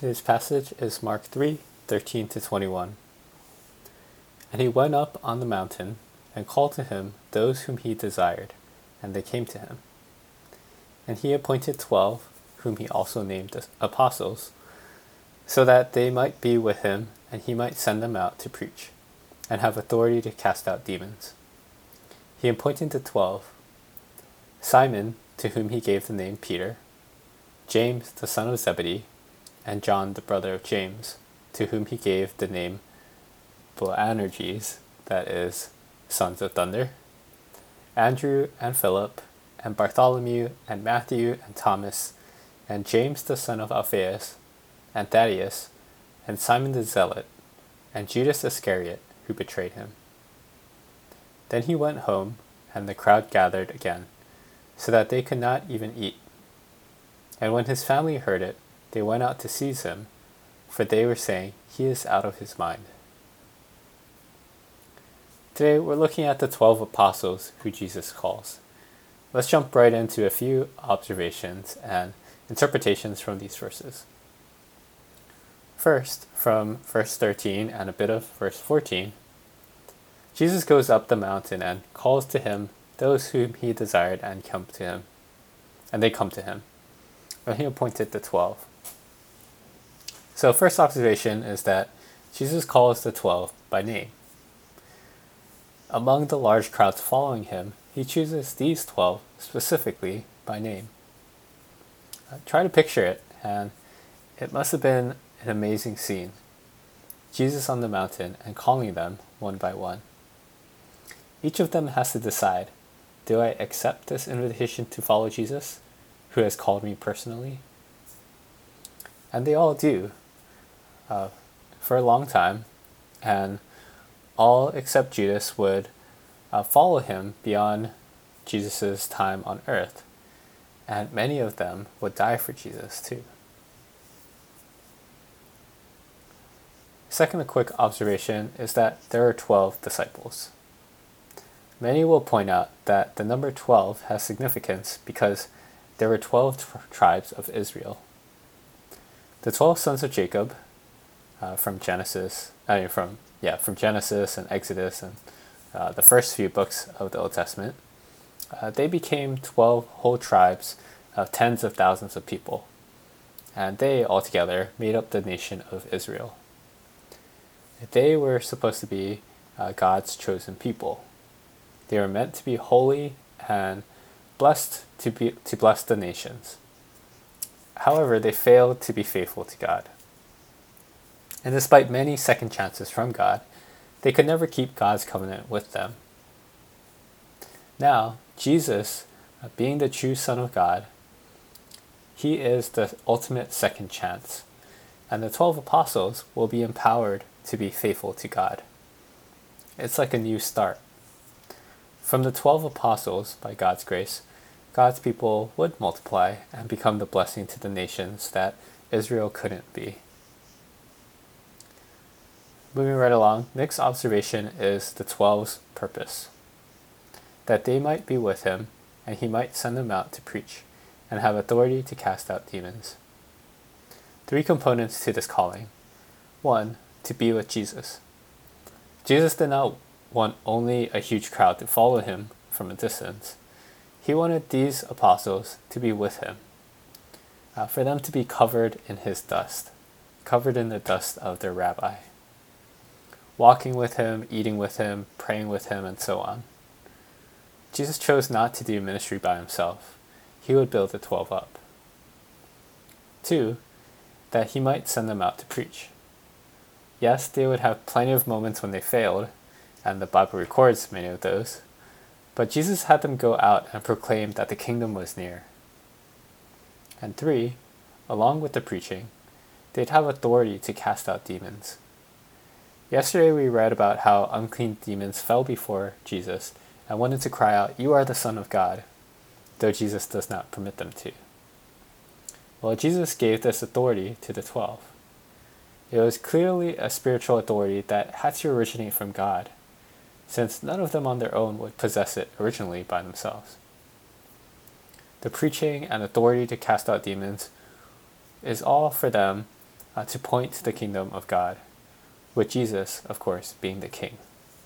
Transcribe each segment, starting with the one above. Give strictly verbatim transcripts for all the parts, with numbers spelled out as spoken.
Today's passage is Mark three, thirteen to twenty-one. And he went up on the mountain, and called to him those whom he desired, and they came to him. And he appointed twelve, whom he also named apostles, so that they might be with him, and he might send them out to preach, and have authority to cast out demons. He appointed the twelve: Simon, to whom he gave the name Peter, James the son of Zebedee, and John the brother of James, to whom he gave the name Boanerges, that is, sons of thunder, Andrew and Philip, and Bartholomew, and Matthew, and Thomas, and James the son of Alphaeus, and Thaddeus, and Simon the Zealot, and Judas Iscariot, who betrayed him. Then he went home, and the crowd gathered again, so that they could not even eat. And when his family heard it, they went out to seize him, for they were saying, "He is out of his mind." Today we're looking at the twelve apostles who Jesus calls. Let's jump right into a few observations and interpretations from these verses. First, from verse thirteen and a bit of verse fourteen, Jesus goes up the mountain and calls to him those whom he desired and come to him, and they come to him. And he appointed the twelve. So first observation is that Jesus calls the twelve by name. Among the large crowds following him, he chooses these twelve specifically by name. Uh, try to picture it, and it must have been an amazing scene. Jesus on the mountain and calling them one by one. Each of them has to decide, do I accept this invitation to follow Jesus, who has called me personally? And they all do, uh, for a long time, and all except Judas would uh, follow him beyond Jesus' time on earth, and many of them would die for Jesus too. Second, a quick observation is that there are twelve disciples. Many will point out that the number twelve has significance because there were twelve t- tribes of Israel. The twelve sons of Jacob, uh, from Genesis, I mean from yeah, from Genesis and Exodus and uh, the first few books of the Old Testament, uh, they became twelve whole tribes of tens of thousands of people, and they altogether made up the nation of Israel. They were supposed to be uh, God's chosen people. They were meant to be holy and blessed to be to bless the nations. However, they failed to be faithful to God. And despite many second chances from God, they could never keep God's covenant with them. Now, Jesus, being the true Son of God, he is the ultimate second chance, and the twelve apostles will be empowered to be faithful to God. It's like a new start. From the twelve apostles, by God's grace, God's people would multiply and become the blessing to the nations that Israel couldn't be. Moving right along, next observation is the twelve's purpose. That they might be with him, and he might send them out to preach, and have authority to cast out demons. Three components to this calling. One, to be with Jesus. Jesus did not want only a huge crowd to follow him from a distance. He wanted these apostles to be with him, uh, for them to be covered in his dust, covered in the dust of their rabbi. Walking with him, eating with him, praying with him, and so on. Jesus chose not to do ministry by himself. He would build the twelve up. Two, that he might send them out to preach. Yes, they would have plenty of moments when they failed, and the Bible records many of those, but Jesus had them go out and proclaim that the kingdom was near. And three, along with the preaching, they'd have authority to cast out demons. Yesterday we read about how unclean demons fell before Jesus and wanted to cry out, "You are the Son of God," though Jesus does not permit them to. Well, Jesus gave this authority to the twelve. It was clearly a spiritual authority that had to originate from God, since none of them on their own would possess it originally by themselves. The preaching and authority to cast out demons is all for them uh, to point to the kingdom of God, with Jesus, of course, being the king.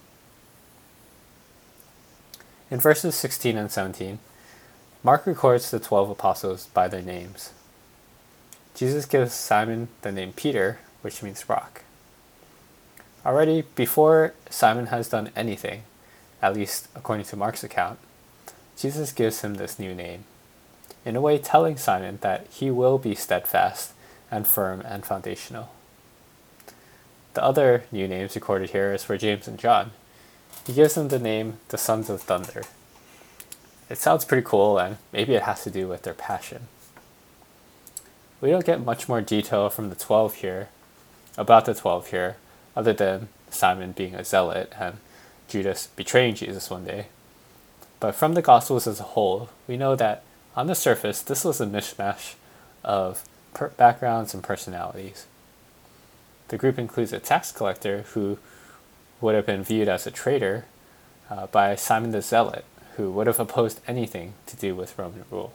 In verses sixteen and seventeen, Mark records the twelve apostles by their names. Jesus gives Simon the name Peter, which means rock. Already, before Simon has done anything, at least according to Mark's account, Jesus gives him this new name, in a way telling Simon that he will be steadfast and firm and foundational. The other new names recorded here is for James and John. He gives them the name the Sons of Thunder. It sounds pretty cool, and maybe it has to do with their passion. We don't get much more detail from the twelve here, about the twelve here, other than Simon being a zealot and Judas betraying Jesus one day. But from the Gospels as a whole, we know that on the surface, this was a mishmash of per- backgrounds and personalities. The group includes a tax collector who would have been viewed as a traitor uh, by Simon the Zealot, who would have opposed anything to do with Roman rule.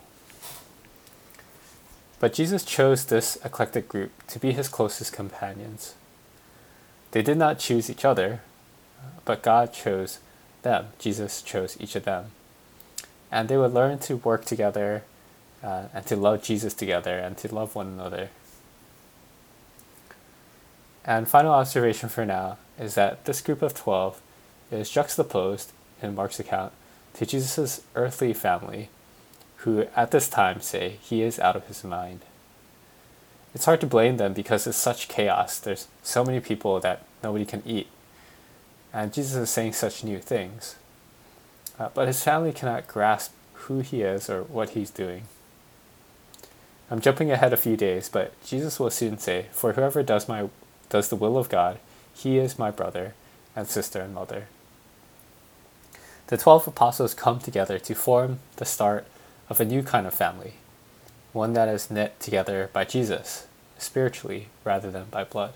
But Jesus chose this eclectic group to be his closest companions. They did not choose each other, but God chose them. Jesus chose each of them. And they would learn to work together uh, and to love Jesus together and to love one another. And final observation for now is that this group of twelve is juxtaposed in Mark's account to Jesus' earthly family, who at this time say he is out of his mind. It's hard to blame them because it's such chaos. There's so many people that nobody can eat. And Jesus is saying such new things. Uh, but his family cannot grasp who he is or what he's doing. I'm jumping ahead a few days, but Jesus will soon say, "For whoever does my does the will of God, he is my brother and sister and mother." The twelve apostles come together to form the start of a new kind of family, one that is knit together by Jesus, spiritually rather than by blood.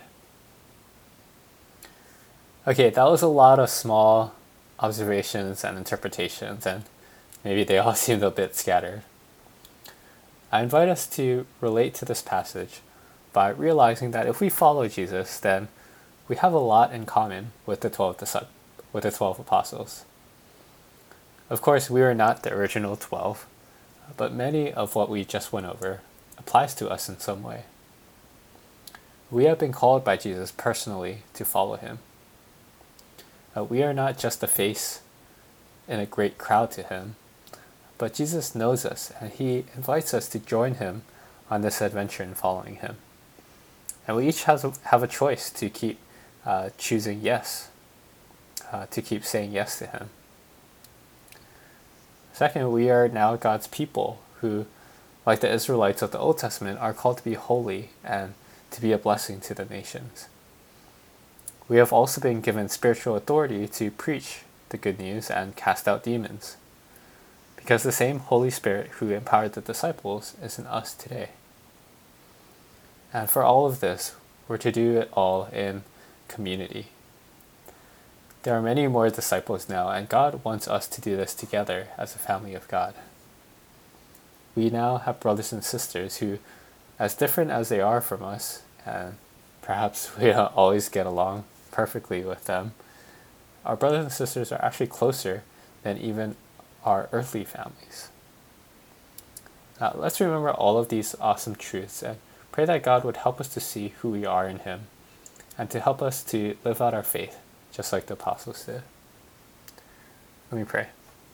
Okay, that was a lot of small observations and interpretations, and maybe they all seemed a bit scattered. I invite us to relate to this passage by realizing that if we follow Jesus, then we have a lot in common with the twelve disciples, with the twelve apostles. Of course, we are not the original twelve, but many of what we just went over applies to us in some way. We have been called by Jesus personally to follow him. Uh, we are not just a face in a great crowd to him, but Jesus knows us, and he invites us to join him on this adventure in following him. And we each has a, have a choice to keep uh, choosing yes, uh, to keep saying yes to him. Second, we are now God's people who, like the Israelites of the Old Testament, are called to be holy and to be a blessing to the nations. We have also been given spiritual authority to preach the good news and cast out demons, because the same Holy Spirit who empowered the disciples is in us today. And for all of this, we're to do it all in community. There are many more disciples now, and God wants us to do this together as a family of God. We now have brothers and sisters who, as different as they are from us, and perhaps we don't always get along perfectly with them, our brothers and sisters are actually closer than even our earthly families. Now, let's remember all of these awesome truths and pray that God would help us to see who we are in him and to help us to live out our faith just like the apostles did. Let me pray.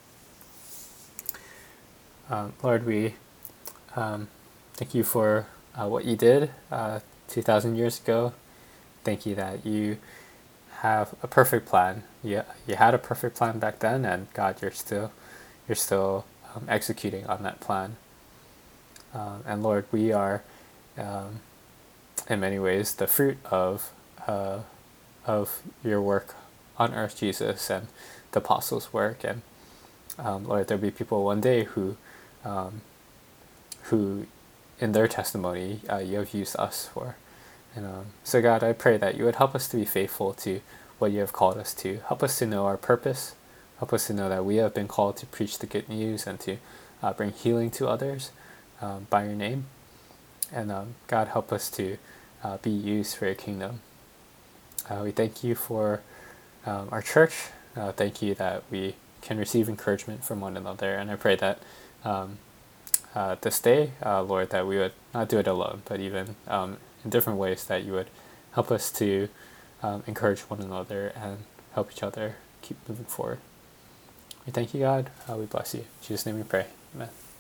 Um, Lord, we um, thank you for uh, what you did uh, two thousand years ago. Thank you that you have a perfect plan. You, you had a perfect plan back then, and God, you're still you're still um, executing on that plan. Um, and Lord, we are um, in many ways the fruit of uh, of your work on earth, Jesus, and the apostles' work. And um, Lord, there'll be people one day who um, who in their testimony uh, you have used us for. And um, so God, I pray that you would help us to be faithful to what you have called us to. Help us to know our purpose. Help us to know that we have been called to preach the good news and to uh, bring healing to others um, by your name. And um, God, help us to uh, be used for your kingdom. Uh, we thank you for um, our church. Uh, thank you that we can receive encouragement from one another. And I pray that um, uh, this day, uh, Lord, that we would not do it alone, but even um, in different ways, that you would help us to um, encourage one another and help each other keep moving forward. We thank you, God. Uh, we bless you. In Jesus' name we pray. Amen.